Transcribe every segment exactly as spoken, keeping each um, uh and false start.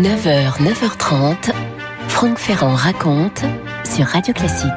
neuf heures, neuf heures trente, Franck Ferrand raconte sur Radio Classique.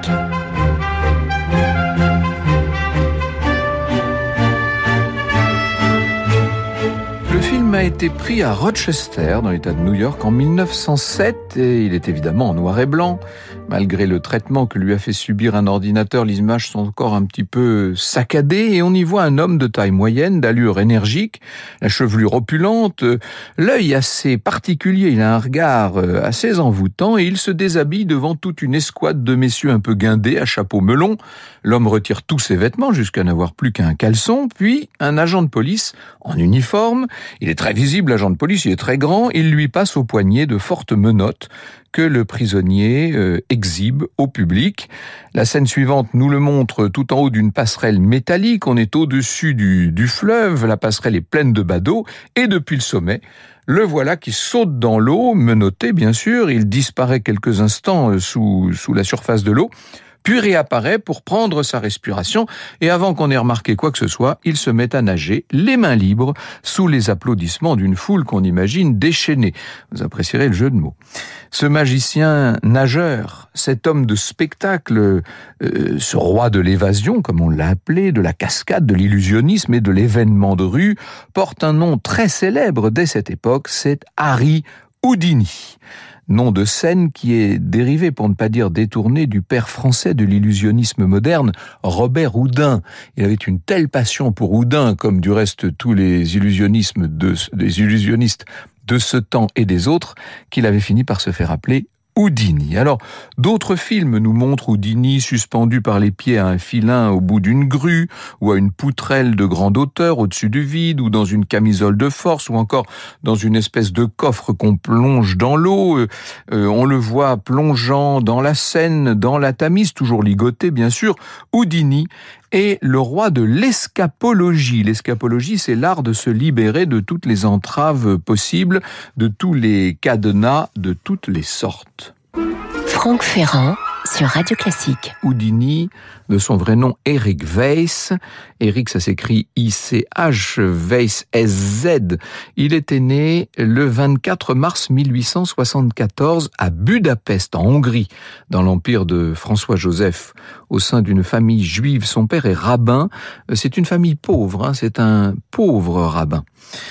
Le film a été pris à Rochester, dans l'État de New York, en mille neuf cent sept, et il est évidemment en noir et blanc. Malgré le traitement que lui a fait subir un ordinateur, les images sont encore un petit peu saccadées, et on y voit un homme de taille moyenne, d'allure énergique, la chevelure opulente, l'œil assez particulier, il a un regard assez envoûtant, et il se déshabille devant toute une escouade de messieurs un peu guindés, à chapeau melon. L'homme retire tous ses vêtements jusqu'à n'avoir plus qu'un caleçon, puis un agent de police en uniforme. Il est très visible, l'agent de police, il est très grand, il lui passe au poignet de fortes menottes que le prisonnier euh, exhibe au public. La scène suivante nous le montre tout en haut d'une passerelle métallique. On est au-dessus du, du fleuve, la passerelle est pleine de badauds, et depuis le sommet, le voilà qui saute dans l'eau, menotté bien sûr, il disparaît quelques instants sous, sous la surface de l'eau, puis réapparaît pour prendre sa respiration, et avant qu'on ait remarqué quoi que ce soit, il se met à nager, les mains libres, sous les applaudissements d'une foule qu'on imagine déchaînée. Vous apprécierez le jeu de mots. Ce magicien nageur, cet homme de spectacle, euh, ce roi de l'évasion, comme on l'a appelé, de la cascade, de l'illusionnisme et de l'événement de rue, porte un nom très célèbre dès cette époque, c'est Harry Houdini. Nom de scène qui est dérivé, pour ne pas dire détourné, du père français de l'illusionnisme moderne, Robert Houdin. Il avait une telle passion pour Houdin, comme du reste tous les illusionnismes de, les illusionnistes de ce temps et des autres, qu'il avait fini par se faire appeler Houdini. Alors, d'autres films nous montrent Houdini suspendu par les pieds à un filin au bout d'une grue, ou à une poutrelle de grande hauteur au-dessus du vide, ou dans une camisole de force, ou encore dans une espèce de coffre qu'on plonge dans l'eau. Euh, euh, on le voit plongeant dans la Seine, dans la Tamise, toujours ligoté bien sûr. Houdini est le roi de l'escapologie. L'escapologie, c'est l'art de se libérer de toutes les entraves possibles, de tous les cadenas, de toutes les sortes. Franck Ferrand sur Radio Classique. Houdini, de son vrai nom Eric Weiss. Eric, ça s'écrit I C H, Weiss S Z. Il était né le vingt-quatre mars mille huit cent soixante-quatorze à Budapest, en Hongrie, dans l'empire de François-Joseph, au sein d'une famille juive. Son père est rabbin. C'est une famille pauvre, hein, c'est un pauvre rabbin.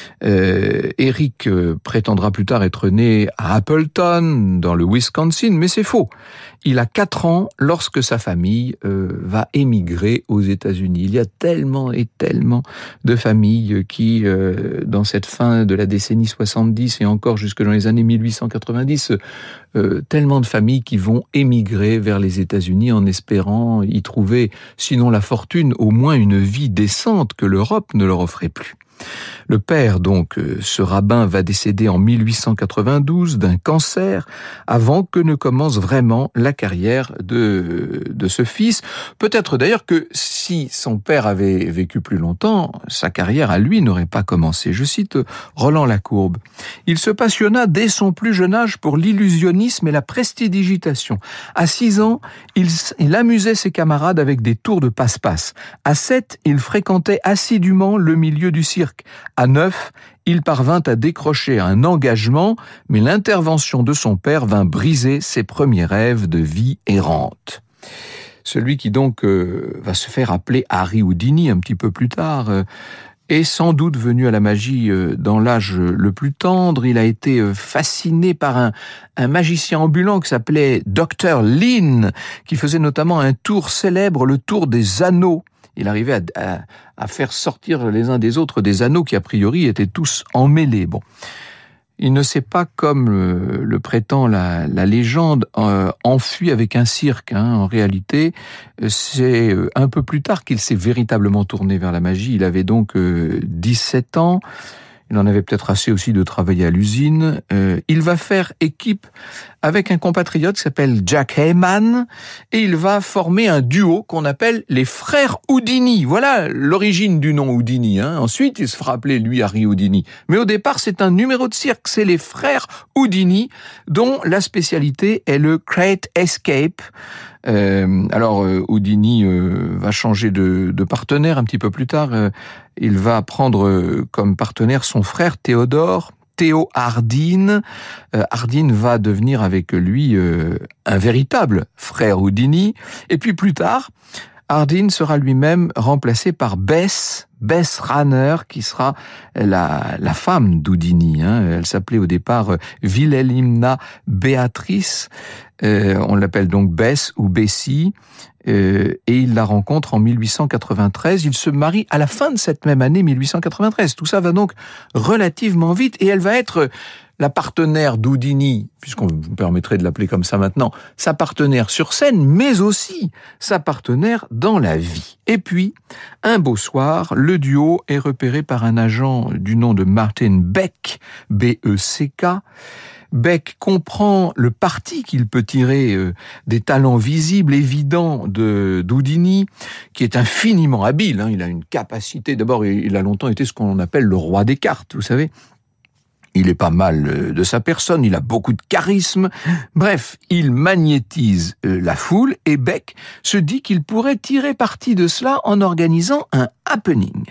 Euh, Eric euh, prétendra plus tard être né à Appleton, dans le Wisconsin, mais c'est faux. Il a quatre ans lorsque sa famille euh, va émigrer aux États-Unis. Il y a tellement et tellement de familles qui, euh, dans cette fin de la décennie soixante-dix et encore jusque dans les années mille huit cent quatre-vingt-dix, euh, tellement de familles qui vont émigrer vers les États-Unis en espérant y trouver, sinon la fortune, au moins une vie décente que l'Europe ne leur offrait plus. Le père, donc, ce rabbin, va décéder en mille huit cent quatre-vingt-douze d'un cancer avant que ne commence vraiment la carrière de, de ce fils. Peut-être d'ailleurs que si son père avait vécu plus longtemps, sa carrière à lui n'aurait pas commencé. Je cite Roland Lacourbe. Il se passionna dès son plus jeune âge pour l'illusionnisme et la prestidigitation. À six ans, il, il amusait ses camarades avec des tours de passe-passe. À sept, il fréquentait assidûment le milieu du cirque. À neuf, il parvint à décrocher un engagement, mais l'intervention de son père vint briser ses premiers rêves de vie errante. Celui qui donc euh, va se faire appeler Harry Houdini un petit peu plus tard euh, est sans doute venu à la magie euh, dans l'âge le plus tendre. Il a été euh, fasciné par un, un magicien ambulant qui s'appelait docteur Lin, qui faisait notamment un tour célèbre, le tour des anneaux. Il arrivait à, à, à faire sortir les uns des autres des anneaux qui, a priori, étaient tous emmêlés. Bon. Il ne s'est pas, comme le, le prétend la, la légende, euh, enfui avec un cirque. Hein. En réalité, c'est un peu plus tard qu'il s'est véritablement tourné vers la magie. Il avait donc euh, dix-sept ans. Il en avait peut-être assez aussi de travailler à l'usine. Euh, il va faire équipe avec un compatriote qui s'appelle Jack Heyman, et il va former un duo qu'on appelle les frères Houdini. Voilà l'origine du nom Houdini. Hein. Ensuite, il se fera appeler, lui, Harry Houdini. Mais au départ, c'est un numéro de cirque. C'est les frères Houdini, dont la spécialité est le Great Escape. Euh, alors, euh, Houdini euh, va changer de, de partenaire un petit peu plus tard. Euh, il va prendre euh, comme partenaire son frère Théodore, Théo Hardin. Euh, Hardin va devenir avec lui euh, un véritable frère Houdini. Et puis plus tard, Hardin sera lui-même remplacé par Bess, Bess Ranner, qui sera la, la femme d'Houdini. Hein. Elle s'appelait au départ Wilhelmina Beatrice. Euh, on l'appelle donc Bess ou Bessie. Euh, et il la rencontre en mille huit cent quatre-vingt-treize. Il se marie à la fin de cette même année mille huit cent quatre-vingt-treize. Tout ça va donc relativement vite et elle va être la partenaire d'Houdini, puisqu'on vous permettrait de l'appeler comme ça maintenant, sa partenaire sur scène, mais aussi sa partenaire dans la vie. Et puis, un beau soir, le duo est repéré par un agent du nom de Martin Beck, B E C K. Beck comprend le parti qu'il peut tirer euh, des talents visibles, évidents de d'Houdini, qui est infiniment habile. Hein. Il a une capacité, d'abord, il a longtemps été ce qu'on appelle le roi des cartes, vous savez. Il est pas mal de sa personne, il a beaucoup de charisme. Bref, il magnétise la foule et Beck se dit qu'il pourrait tirer parti de cela en organisant un happening.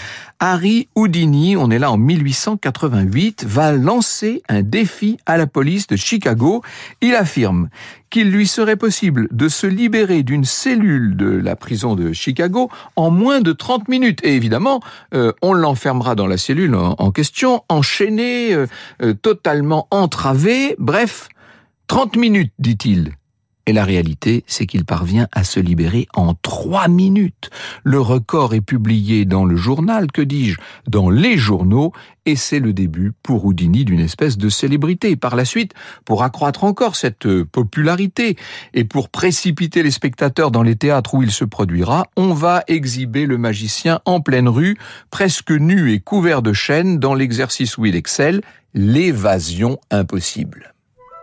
Harry Houdini, on est là en mille huit cent quatre-vingt-huit, va lancer un défi à la police de Chicago. Il affirme qu'il lui serait possible de se libérer d'une cellule de la prison de Chicago en moins de trente minutes. Et évidemment, euh, on l'enfermera dans la cellule en, en question, enchaîné, euh, euh, totalement entravé. Bref, trente minutes, dit-il. Et la réalité, c'est qu'il parvient à se libérer en trois minutes. Le record est publié dans le journal, que dis-je, dans les journaux, et c'est le début pour Houdini d'une espèce de célébrité. Par la suite, pour accroître encore cette popularité et pour précipiter les spectateurs dans les théâtres où il se produira, on va exhiber le magicien en pleine rue, presque nu et couvert de chaînes, dans l'exercice où il excelle, l'évasion impossible.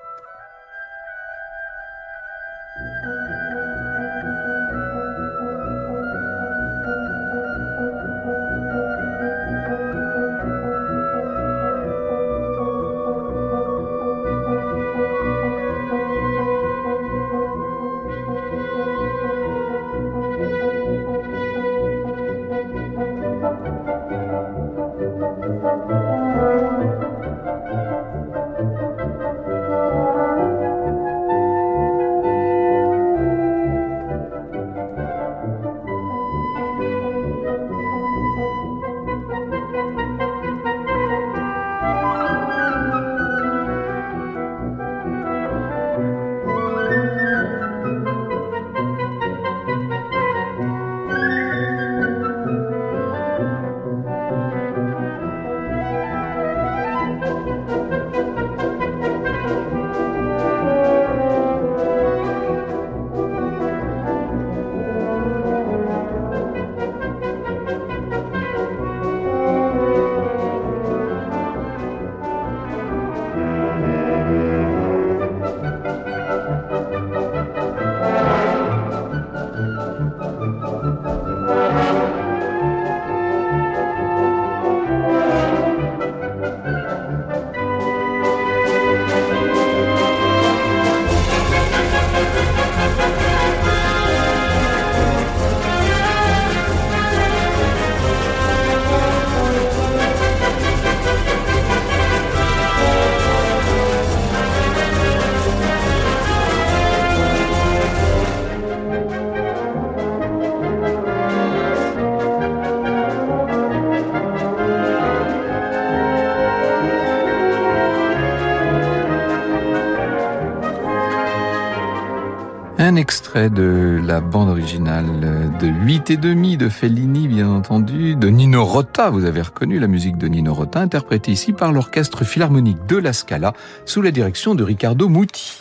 Un extrait de la bande originale de huit et demi de Fellini, bien entendu, de Nino Rota, vous avez reconnu la musique de Nino Rota, interprétée ici par l'Orchestre Philharmonique de la Scala, sous la direction de Riccardo Muti.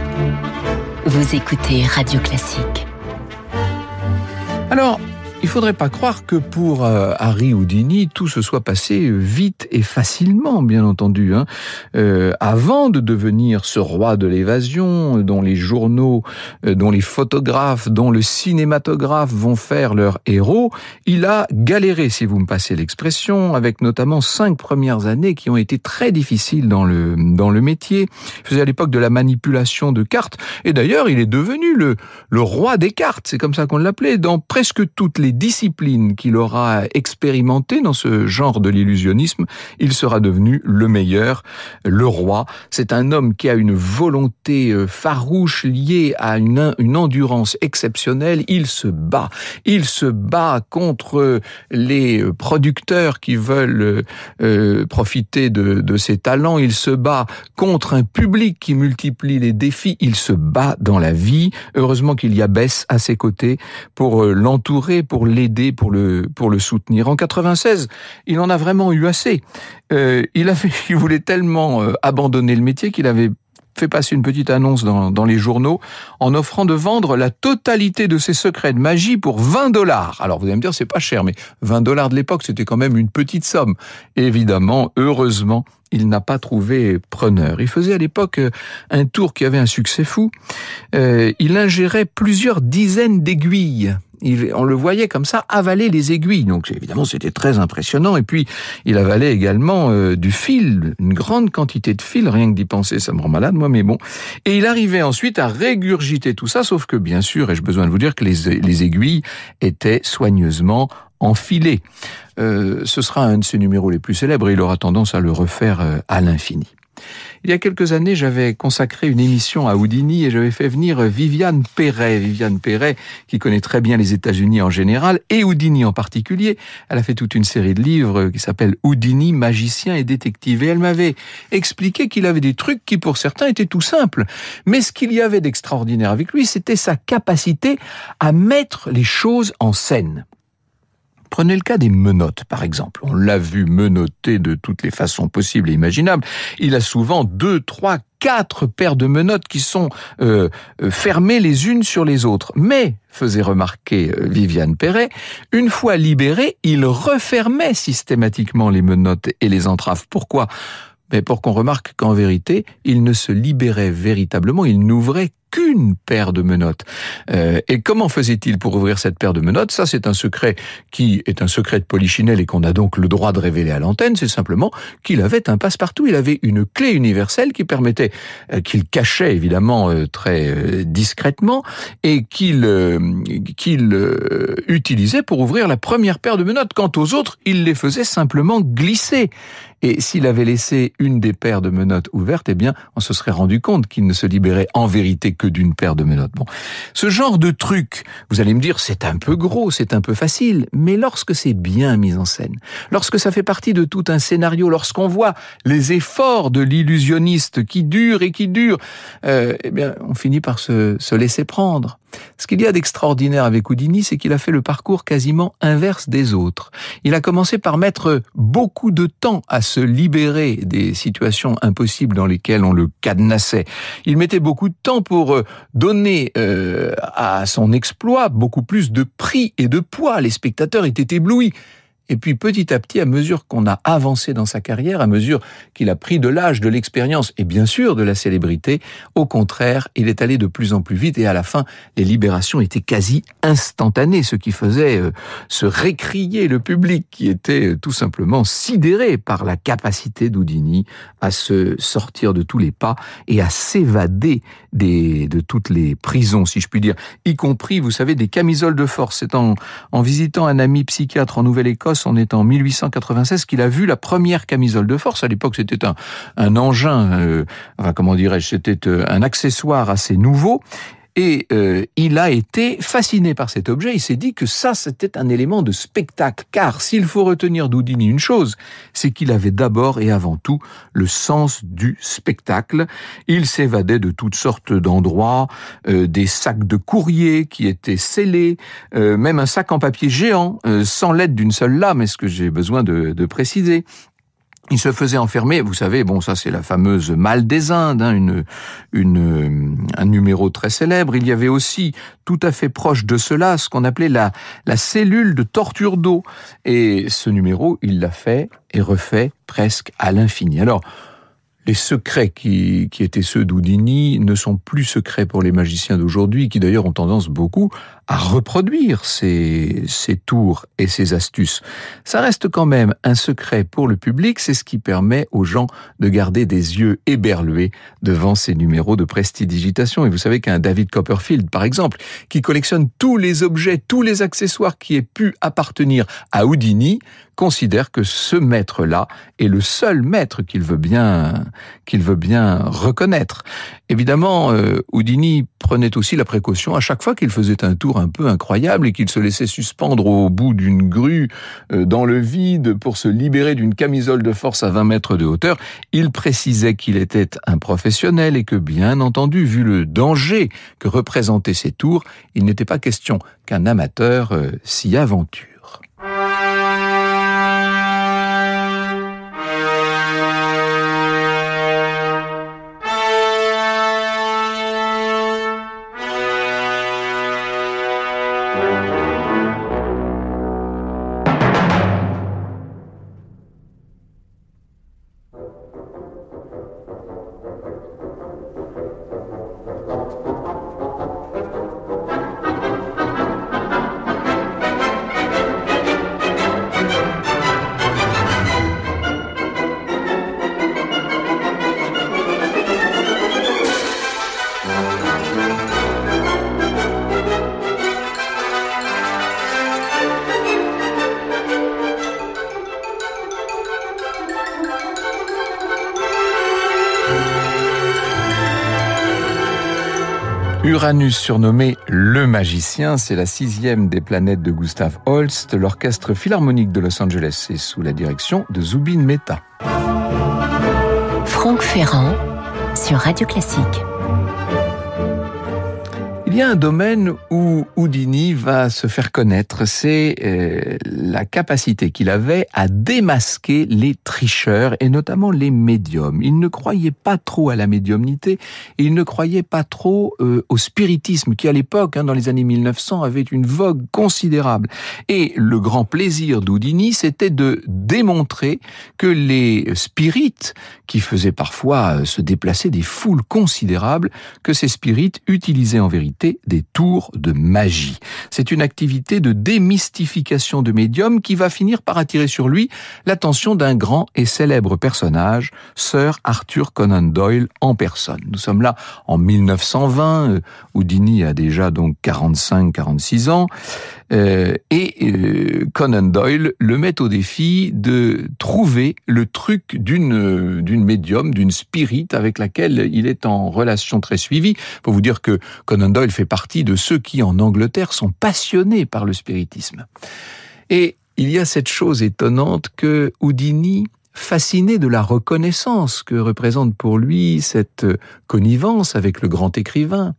Vous écoutez Radio Classique. Alors, il faudrait pas croire que pour euh, Harry Houdini, tout se soit passé vite et facilement, bien entendu. Hein. Euh, avant de devenir ce roi de l'évasion, dont les journaux, euh, dont les photographes, dont le cinématographe vont faire leur héros, il a galéré, si vous me passez l'expression, avec notamment cinq premières années qui ont été très difficiles dans le dans le métier. Il faisait à l'époque de la manipulation de cartes, et d'ailleurs, il est devenu le le roi des cartes. C'est comme ça qu'on l'appelait dans presque toutes les disciplines qu'il aura expérimentées dans ce genre de l'illusionnisme, il sera devenu le meilleur, le roi. C'est un homme qui a une volonté farouche liée à une, une endurance exceptionnelle. Il se bat. Il se bat contre les producteurs qui veulent euh, profiter de, de ses talents. Il se bat contre un public qui multiplie les défis. Il se bat dans la vie. Heureusement qu'il y a Bess à ses côtés pour l'entourer, pour l'aider, pour le, pour le soutenir. En quatre-vingt-seize, il en a vraiment eu assez. Euh, il avait, il voulait tellement euh, abandonner le métier qu'il avait fait passer une petite annonce dans, dans les journaux en offrant de vendre la totalité de ses secrets de magie pour vingt dollars. Alors vous allez me dire, c'est pas cher, mais vingt dollars de l'époque, c'était quand même une petite somme. Et évidemment, heureusement, il n'a pas trouvé preneur. Il faisait à l'époque un tour qui avait un succès fou. Euh, il ingérait plusieurs dizaines d'aiguilles. Il, on le voyait comme ça avaler les aiguilles. Donc évidemment, c'était très impressionnant. Et puis, il avalait également euh, du fil, une grande quantité de fil. Rien que d'y penser, ça me rend malade, moi, mais bon. Et il arrivait ensuite à régurgiter tout ça, sauf que, bien sûr, ai-je besoin de vous dire que les, les aiguilles étaient soigneusement enfilées. Euh, ce sera un de ses numéros les plus célèbres et il aura tendance à le refaire euh, à l'infini. Il y a quelques années, j'avais consacré une émission à Houdini et j'avais fait venir Viviane Perret. Viviane Perret, qui connaît très bien les États-Unis en général et Houdini en particulier. Elle a fait toute une série de livres qui s'appelle Houdini, magicien et détective. Et elle m'avait expliqué qu'il avait des trucs qui, pour certains, étaient tout simples. Mais ce qu'il y avait d'extraordinaire avec lui, c'était sa capacité à mettre les choses en scène. Prenez le cas des menottes, par exemple. On l'a vu menotter de toutes les façons possibles et imaginables. Il a souvent deux, trois, quatre paires de menottes qui sont euh, fermées les unes sur les autres. Mais, faisait remarquer Viviane Perret, une fois libéré, il refermait systématiquement les menottes et les entraves. Pourquoi ? Mais pour qu'on remarque qu'en vérité, il ne se libérait véritablement, il n'ouvrait qu'une paire de menottes. Euh, et comment faisait-il pour ouvrir cette paire de menottes ? Ça, c'est un secret qui est un secret de Polichinelle et qu'on a donc le droit de révéler à l'antenne. C'est simplement qu'il avait un passe-partout. Il avait une clé universelle qui permettait, euh, qu'il cachait évidemment euh, très euh, discrètement et qu'il euh, qu'il euh, utilisait pour ouvrir la première paire de menottes. Quant aux autres, il les faisait simplement glisser. Et s'il avait laissé une des paires de menottes ouvertes, eh bien, on se serait rendu compte qu'il ne se libérait en vérité que d'une paire de menottes. Bon, ce genre de truc, vous allez me dire, c'est un peu gros, c'est un peu facile, mais lorsque c'est bien mis en scène, lorsque ça fait partie de tout un scénario, lorsqu'on voit les efforts de l'illusionniste qui durent et qui durent, euh, eh bien, on finit par se, se laisser prendre. Ce qu'il y a d'extraordinaire avec Houdini, c'est qu'il a fait le parcours quasiment inverse des autres. Il a commencé par mettre beaucoup de temps à se libérer des situations impossibles dans lesquelles on le cadenassait. Il mettait beaucoup de temps pour donner euh, à son exploit beaucoup plus de prix et de poids. Les spectateurs étaient éblouis. Et puis petit à petit, à mesure qu'on a avancé dans sa carrière, à mesure qu'il a pris de l'âge, de l'expérience et bien sûr de la célébrité, au contraire, il est allé de plus en plus vite et à la fin, les libérations étaient quasi instantanées, ce qui faisait euh, se récrier le public qui était euh, tout simplement sidéré par la capacité d'Houdini à se sortir de tous les pas et à s'évader des, de toutes les prisons, si je puis dire, y compris, vous savez, des camisoles de force. C'est en, en visitant un ami psychiatre en Nouvelle-Écosse, on est en mille huit cent quatre-vingt-seize, qu'il a vu la première camisole de force. À l'époque, c'était un, un engin, euh, enfin, comment dirais-je, c'était euh, un accessoire assez nouveau. Et euh, il a été fasciné par cet objet. Il s'est dit que ça, c'était un élément de spectacle. Car s'il faut retenir d'Houdini une chose, c'est qu'il avait d'abord et avant tout le sens du spectacle. Il s'évadait de toutes sortes d'endroits, euh, des sacs de courrier qui étaient scellés, euh, même un sac en papier géant, euh, sans l'aide d'une seule lame, est-ce que j'ai besoin de, de préciser ? Il se faisait enfermer, vous savez, bon, ça c'est la fameuse Malle des Indes, hein, une, une, un numéro très célèbre. Il y avait aussi, tout à fait proche de cela, ce qu'on appelait la, la cellule de torture d'eau. Et ce numéro, il l'a fait et refait presque à l'infini. Alors, les secrets qui, qui étaient ceux d'Houdini ne sont plus secrets pour les magiciens d'aujourd'hui, qui d'ailleurs ont tendance beaucoup à reproduire ces, ces tours et ces astuces. Ça reste quand même un secret pour le public, c'est ce qui permet aux gens de garder des yeux éberlués devant ces numéros de prestidigitation. Et vous savez qu'un David Copperfield, par exemple, qui collectionne tous les objets, tous les accessoires qui aient pu appartenir à Houdini, considère que ce maître-là est le seul maître qu'il veut bien, qu'il veut bien reconnaître. Évidemment, euh, Houdini prenait aussi la précaution à chaque fois qu'il faisait un tour un peu incroyable et qu'il se laissait suspendre au bout d'une grue euh, dans le vide pour se libérer d'une camisole de force à vingt mètres de hauteur. Il précisait qu'il était un professionnel et que, bien entendu, vu le danger que représentaient ces tours, il n'était pas question qu'un amateur euh, s'y aventure. Uranus, surnommé le magicien, c'est la sixième des planètes de Gustav Holst. L'orchestre philharmonique de Los Angeles est sous la direction de Zubin Mehta. Franck Ferrand sur Radio Classique. Il y a un domaine où Houdini va se faire connaître, c'est euh, la capacité qu'il avait à démasquer les tricheurs et notamment les médiums. Il ne croyait pas trop à la médiumnité et il ne croyait pas trop euh, au spiritisme qui à l'époque, hein, dans les années mille neuf cents, avait une vogue considérable. Et le grand plaisir d'Houdini, c'était de démontrer que les spirites, qui faisaient parfois se déplacer des foules considérables, que ces spirites utilisaient en vérité des tours de magie. C'est une activité de démystification de médium qui va finir par attirer sur lui l'attention d'un grand et célèbre personnage, Sir Arthur Conan Doyle en personne. Nous sommes là en mille neuf cent vingt, Houdini a déjà donc quarante-cinq quarante-six ans, euh, et euh, Conan Doyle le met au défi de trouver le truc d'une, d'une médium, d'une spirit avec laquelle il est en relation très suivie. Faut vous dire que Conan Doyle fait partie de ceux qui, en Angleterre, sont passionnés par le spiritisme. Et il y a cette chose étonnante que Houdini, fasciné de la reconnaissance que représente pour lui cette connivence avec le grand écrivain,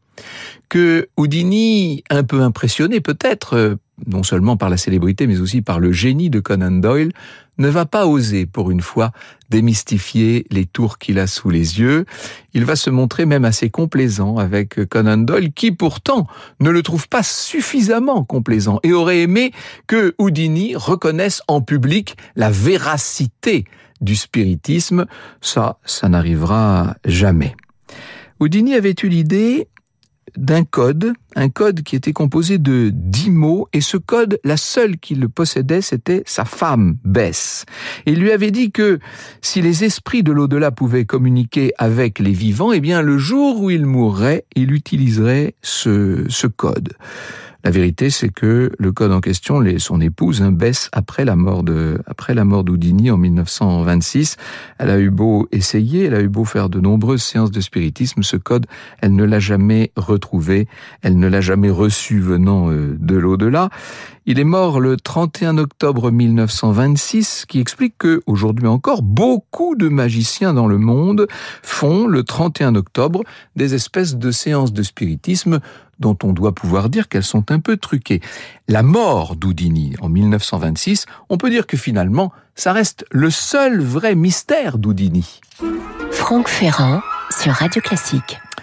que Houdini, un peu impressionné peut-être, non seulement par la célébrité, mais aussi par le génie de Conan Doyle, ne va pas oser, pour une fois, démystifier les tours qu'il a sous les yeux. Il va se montrer même assez complaisant avec Conan Doyle, qui pourtant ne le trouve pas suffisamment complaisant et aurait aimé que Houdini reconnaisse en public la véracité du spiritisme. Ça, ça n'arrivera jamais. Houdini avait eu l'idée d'un code, un code qui était composé de dix mots, et ce code, la seule qui le possédait, c'était sa femme, Bess. Et il lui avait dit que si les esprits de l'au-delà pouvaient communiquer avec les vivants, eh bien, le jour où il mourrait, il utiliserait ce, ce code. La vérité, c'est que le code en question, les, son épouse, hein, Bess, après la mort de, après la mort d'Houdini en mille neuf cent vingt-six, elle a eu beau essayer, elle a eu beau faire de nombreuses séances de spiritisme, ce code, elle ne l'a jamais retrouvé, elle ne l'a jamais reçu venant euh, de l'au-delà. Il est mort le trente et un octobre mille neuf cent vingt-six, ce qui explique que, aujourd'hui encore, beaucoup de magiciens dans le monde font le trente et un octobre des espèces de séances de spiritisme dont on doit pouvoir dire qu'elles sont un peu truquées. La mort d'Houdini en mille neuf cent vingt-six, on peut dire que finalement, ça reste le seul vrai mystère d'Houdini. Franck Ferrand sur Radio Classique.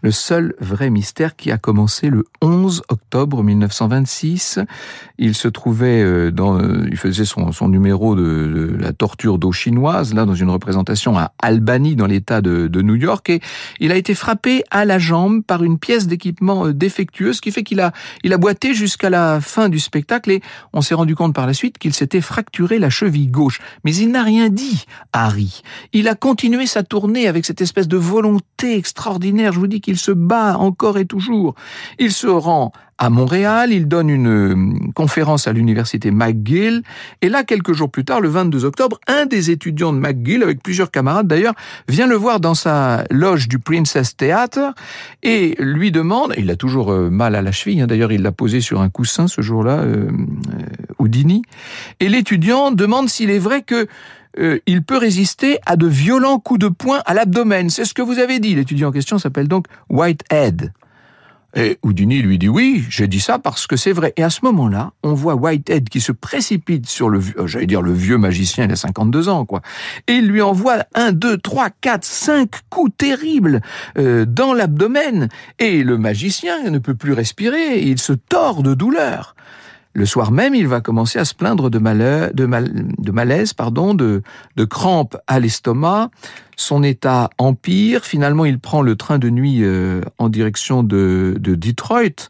le seul vrai mystère qui a commencé le onze octobre mille neuf cent vingt-six. Il se trouvait dans, il faisait son, son numéro de, de la torture d'eau chinoise, là, dans une représentation à Albany, dans l'état de, de New York, et il a été frappé à la jambe par une pièce d'équipement défectueuse, ce qui fait qu'il a, il a boité jusqu'à la fin du spectacle, et on s'est rendu compte par la suite qu'il s'était fracturé la cheville gauche. Mais il n'a rien dit, Harry. Il a continué sa tournée avec cette espèce de volonté extraordinaire. Je vous dis qu'il se bat encore et toujours. Il se rend à Montréal, il donne une conférence à l'université McGill, et là, quelques jours plus tard, le vingt-deux octobre, un des étudiants de McGill, avec plusieurs camarades d'ailleurs, vient le voir dans sa loge du Princess Theatre, et lui demande, il a toujours mal à la cheville, hein, d'ailleurs il l'a posé sur un coussin ce jour-là, euh, Houdini, et l'étudiant demande s'il est vrai que Euh, il peut résister à de violents coups de poing à l'abdomen. C'est ce que vous avez dit. L'étudiant en question s'appelle donc Whitehead. Et Houdini lui dit oui, j'ai dit ça parce que c'est vrai. Et à ce moment-là, on voit Whitehead qui se précipite sur le, euh, j'allais dire le vieux magicien, il a cinquante-deux ans, quoi. Et il lui envoie un, deux, trois, quatre, cinq coups terribles euh, dans l'abdomen. Et le magicien ne peut plus respirer, et il se tord de douleur. Le soir même, il va commencer à se plaindre de, malheur, de, mal, de malaise, pardon, de, de crampes à l'estomac. Son état empire. Finalement, il prend le train de nuit euh, en direction de, de Detroit.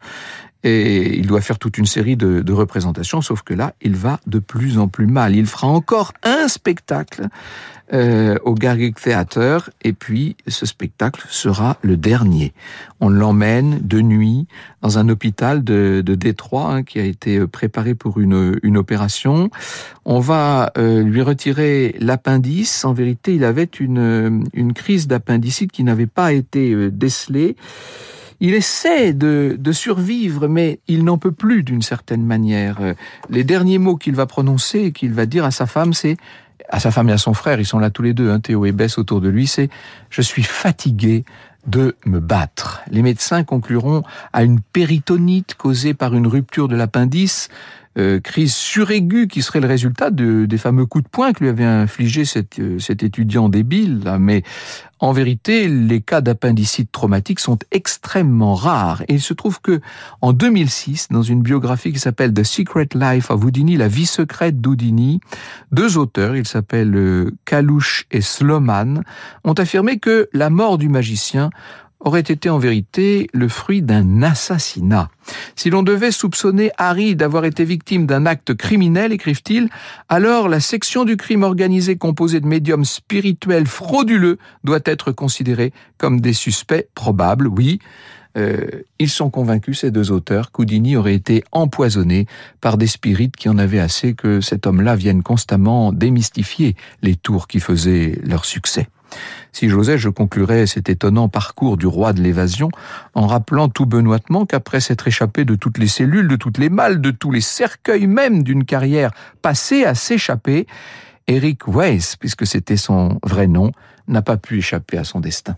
Et il doit faire toute une série de, de représentations, sauf que là, il va de plus en plus mal. Il fera encore un spectacle euh, au Garrick Theatre, et puis ce spectacle sera le dernier. On l'emmène de nuit dans un hôpital de, de Détroit, hein, qui a été préparé pour une, une opération. On va euh, lui retirer l'appendice. En vérité, il avait une, une crise d'appendicite qui n'avait pas été euh, décelée. Il essaie de, de survivre, mais il n'en peut plus d'une certaine manière. Les derniers mots qu'il va prononcer, qu'il va dire à sa femme, c'est, à sa femme et à son frère, ils sont là tous les deux, hein, Théo et Bess autour de lui, c'est « Je suis fatigué de me battre ». Les médecins concluront à une péritonite causée par une rupture de l'appendice, Euh, crise suraiguë qui serait le résultat de, des fameux coups de poing que lui avait infligé cet, euh, cet étudiant débile. Là. Mais en vérité, les cas d'appendicite traumatique sont extrêmement rares. Et il se trouve que en deux mille six, dans une biographie qui s'appelle The Secret Life of Houdini, la vie secrète d'Houdini, deux auteurs, ils s'appellent euh, Kalouch et Sloman, ont affirmé que la mort du magicien aurait été en vérité le fruit d'un assassinat. Si l'on devait soupçonner Harry d'avoir été victime d'un acte criminel, écrivent-ils, alors la section du crime organisé composée de médiums spirituels frauduleux doit être considérée comme des suspects probables. Oui, euh, ils sont convaincus, ces deux auteurs, qu'Houdini aurait été empoisonné par des spirites qui en avaient assez que cet homme-là vienne constamment démystifier les tours qui faisaient leur succès. Si j'osais, je conclurais cet étonnant parcours du roi de l'évasion en rappelant tout benoîtement qu'après s'être échappé de toutes les cellules, de toutes les malles, de tous les cercueils même d'une carrière passée à s'échapper, Eric Weiss, puisque c'était son vrai nom, n'a pas pu échapper à son destin.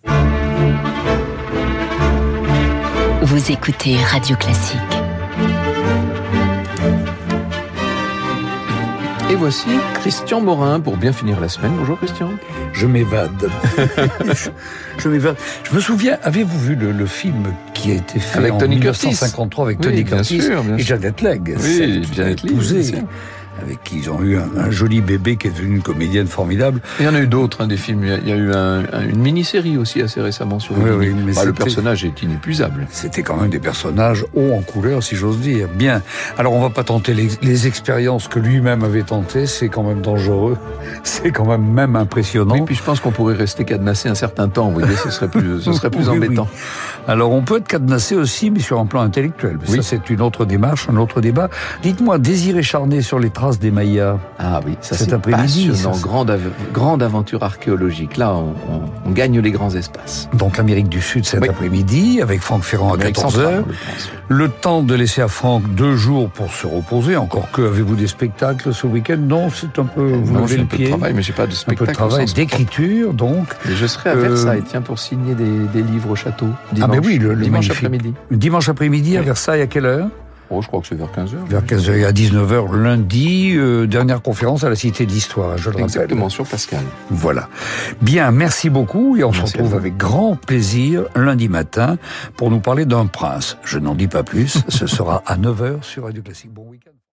Vous écoutez Radio Classique. Et voici Christian Morin pour bien finir la semaine. Bonjour Christian. Je m'évade. je, je m'évade. Je me souviens, avez-vous vu le, le film qui a été fait avec en Tony dix-neuf cent cinquante-trois avec oui, Tony bien Curtis sûr, bien et sûr. Janet Leigh, oui, Janet Leigh, avec qui ils ont eu un, un joli bébé qui est devenu une comédienne formidable. Il y en a eu d'autres, hein, des films. Il y a eu un, un, une mini-série aussi assez récemment sur oui, Houdini. oui, mais bah, le personnage est inépuisable. C'était quand même des personnages hauts en couleur, si j'ose dire. Bien. Alors, on va pas tenter les, les expériences que lui-même avait tentées. C'est quand même dangereux. C'est quand même même impressionnant. Oui, puis je pense qu'on pourrait rester cadenassé un certain temps. Vous voyez, ce serait plus, ce serait plus oui, embêtant. Oui. Alors, on peut être cadenassé aussi, mais sur un plan intellectuel. Mais oui. Ça, c'est une autre démarche, un autre débat. Dites-moi, Désiré Charnay sur les traces des Mayas. Ah oui, ça Cet c'est après-midi, passionnant, ça, grande, av- grande aventure archéologique. Là, on, on, on gagne les grands espaces. Donc l'Amérique du Sud cet oui. après-midi, avec Franck Ferrand à quatorze heures. Le temps de laisser à Franck deux jours pour se reposer. Encore que, avez-vous des spectacles ce week-end? Non, c'est un peu... Vous non, levez le un peu pied. de travail, mais j'ai pas de Un spectacle. peu de travail, d'écriture, donc. Et je serai à Euh, Versailles, tiens, pour signer des, des livres au château. Dimanche, ah ben oui, le, le dimanche magnifique. après-midi. Dimanche après-midi, oui. À Versailles, à quelle heure? Oh, je crois que c'est vers quinze heures. Vers quinze heures et à dix-neuf heures lundi, euh, dernière conférence à la Cité de l'Histoire, je le rappelle. Exactement, sur Pascal. Voilà. Bien, merci beaucoup et on Merci se retrouve avec grand plaisir lundi matin pour nous parler d'un prince. Je n'en dis pas plus, ce sera à neuf heures sur Radio Classique. Bon week-end.